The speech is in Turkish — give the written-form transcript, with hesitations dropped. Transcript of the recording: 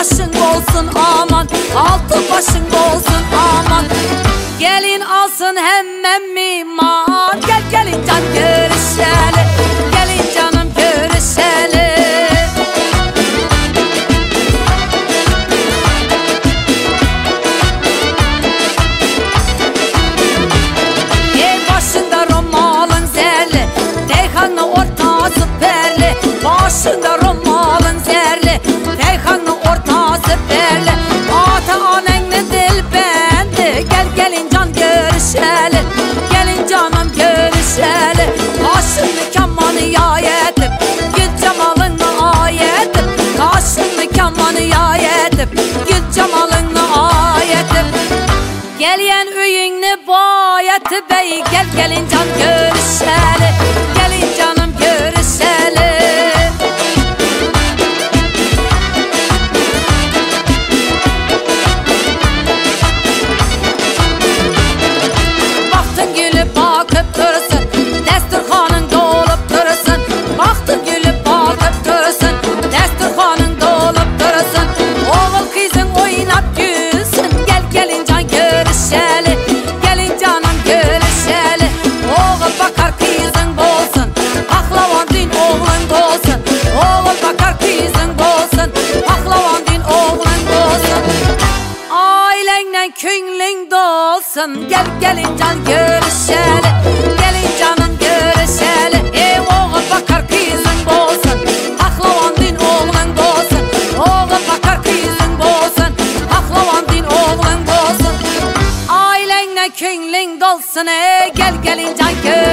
başın olsun aman, altı başın olsun aman. Gelin alsın hemen miman, gel gelin can görüşelim, gelin canım görüşelim. Başında romalın zerli, Reyhan'la ortası perli. Başında romalın zerli, Reyhan'la ortası perli. Ata anenle dil bendi, gel gelin can görüşelim, gelin canım görüşelim. Kaşını kamanı yayetip, gül cemalınla ayetip. Kaşını kamanı yayetip, gül cemalınla ayetip. Geliyen üyünü bayatı bey, gel gelin can görüşelim, gelin canım görüşelim. Baktın gülüp bakıp dursun, desturxanın dolup dursun. Baktın gülüp bakıp dursun, desturxanın dolup dursun. Oğul kızın oynap gülsün, gel gelin can görüşelim, gelin canım görüşelim. Oğul bakar kızın bolsun, pahlavan din oğlun bolsun. Oğul bakar kızın bolsun, pahlavan din oğlun bolsun. Ailenle künlün dolsun, gel gelin can görüşelim, gelin canım görüşelim. Oğul bakar kızın bolsun, pahlavan din oğlun bolsun. Oğul bakar kızın bolsun, pahlavan din oğlun bolsun. Ailenle künlün dolsun, gel gelin can görüşelim.